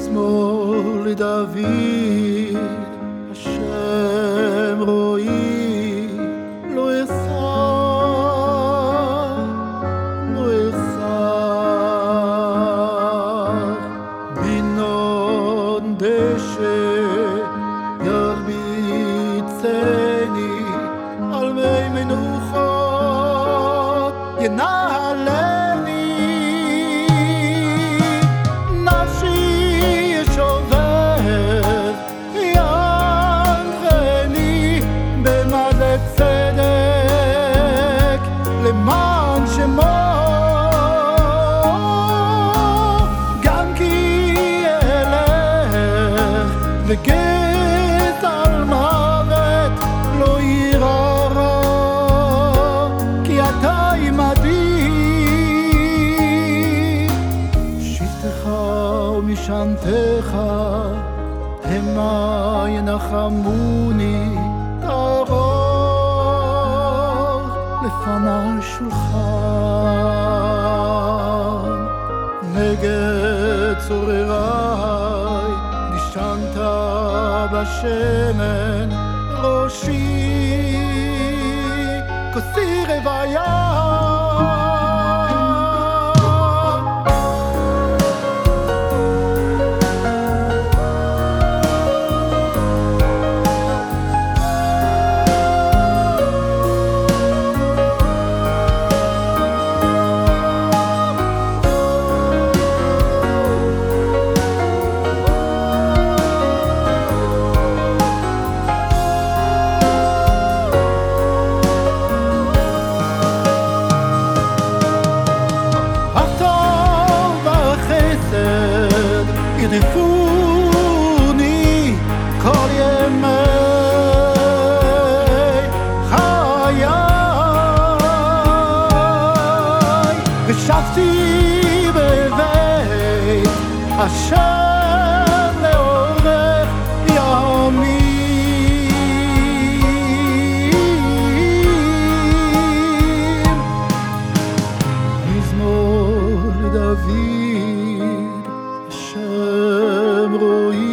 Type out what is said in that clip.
מזמור לדוד, השם רואי, לא אסע, לא אסע. בנון דשא ירביצני, על מי מנוחות ינהלני. למען שמו, גם כי אלך וגט על מוות לא יירא רע, כי אתה עמדי. שבטך ומשענתך המה ינחמוני, לפני שולחן. נגד צורריי נשענת בשמן, ראשי כוסי רוויה. ירדפוני כל ימי חיי, ושבתי בבית השם לאורך ימים. מזמור לדוד, השם רואי.